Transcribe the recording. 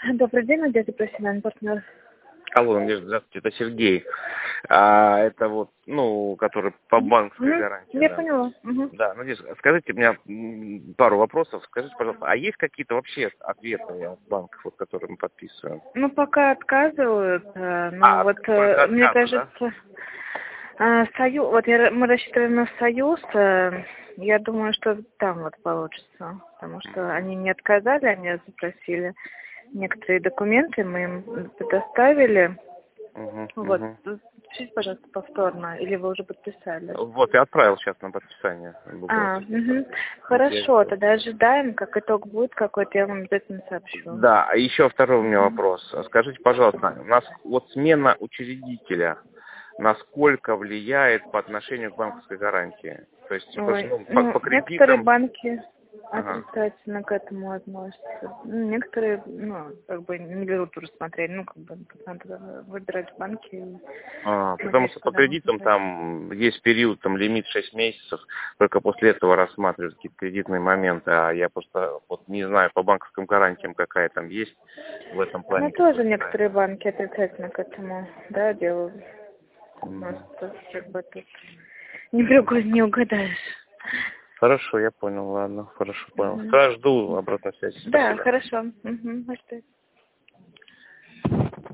Добрый день, Надежда Профессиональный партнер. Алло, Надежда, здравствуйте, это Сергей. Это вот, который по банковской гарантии. Я Да. поняла. Да, Надежда, скажите, у меня пару вопросов. Скажите, пожалуйста, а есть какие-то вообще ответы от банков, вот, которые мы подписываем? Ну, пока отказывают, Только мне отказы, да? кажется, союз, мы рассчитываем на союз, я думаю, что там вот получится, потому что они не отказали, они запросили некоторые документы, мы им предоставили. Вот, Угу. пишите, пожалуйста, повторно, или вы уже подписали? Вот, я отправил сейчас на подписание. Хорошо, тогда ожидаем, как итог будет какой-то, я вам обязательно сообщу. Да, а еще второй у меня вопрос. Скажите, пожалуйста, у нас вот смена учредителя насколько влияет по отношению к банковской гарантии? То есть, по Некоторые кредитам... банки Ага. отрицательно к этому относятся. Некоторые, не берут уже смотреть, надо выбирать банки. Потому что по кредитам там есть период, там лимит 6 месяцев, только после этого рассматривают какие-то кредитные моменты, а я просто вот не знаю, по банковским гарантиям какая там есть в этом плане. Тоже некоторые банки отрицательно к этому, делают. У нас тут не угадаешь. Хорошо, я понял, ладно, хорошо, понял. Тогда жду обратной связи. Да, Спасибо. хорошо. Может быть.